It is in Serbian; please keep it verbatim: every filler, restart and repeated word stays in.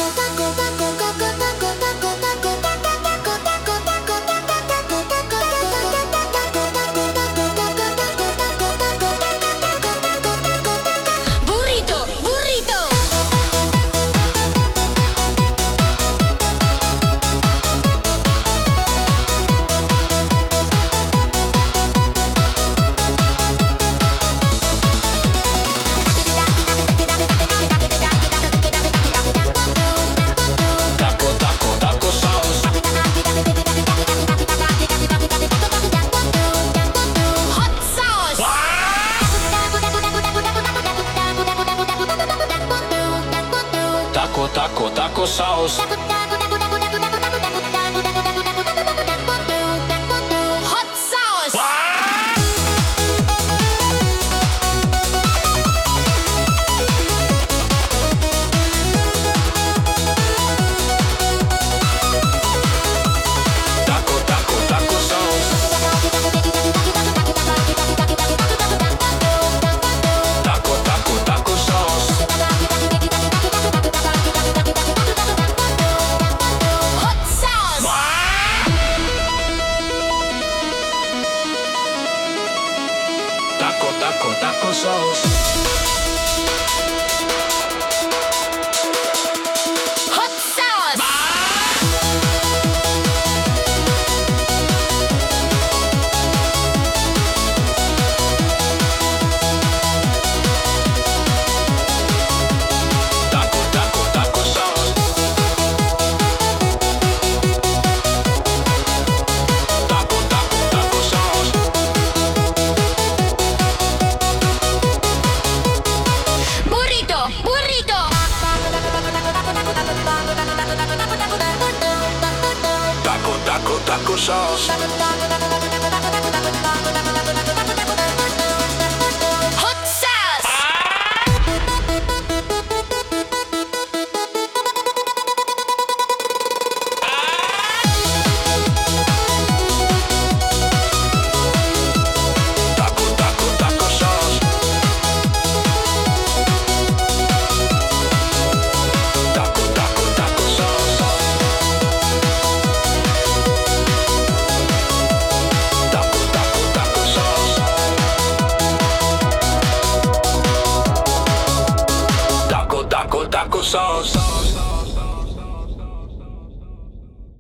Taco, taco sauce. Hot sauce. Taco, taco, taco sauce. Taco, taco, taco sauce. Hot sauce. Taco, taco, taco sauce. Hot sauce. Taco, taco, taco sauce. Taco, taco, taco sauce. Burrito, burrito. Taco, taco, taco sauce. Hot sauce. Taco, taco, taco sauce. Taco, taco, taco sauce. Taco, taco, taco sauce. Taco, taco, taco sauce.